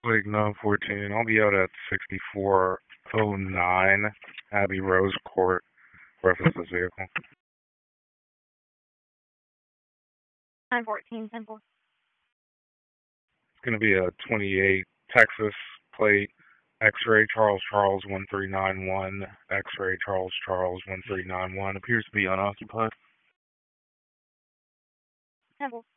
Lake 914. I'll be out at 6409 Abbey Rose Court. Reference this vehicle. 914, Temple. It's going to be a 28 Texas plate. X-ray Charles Charles 1391. X-ray Charles Charles 1391. Appears to be unoccupied. Temple.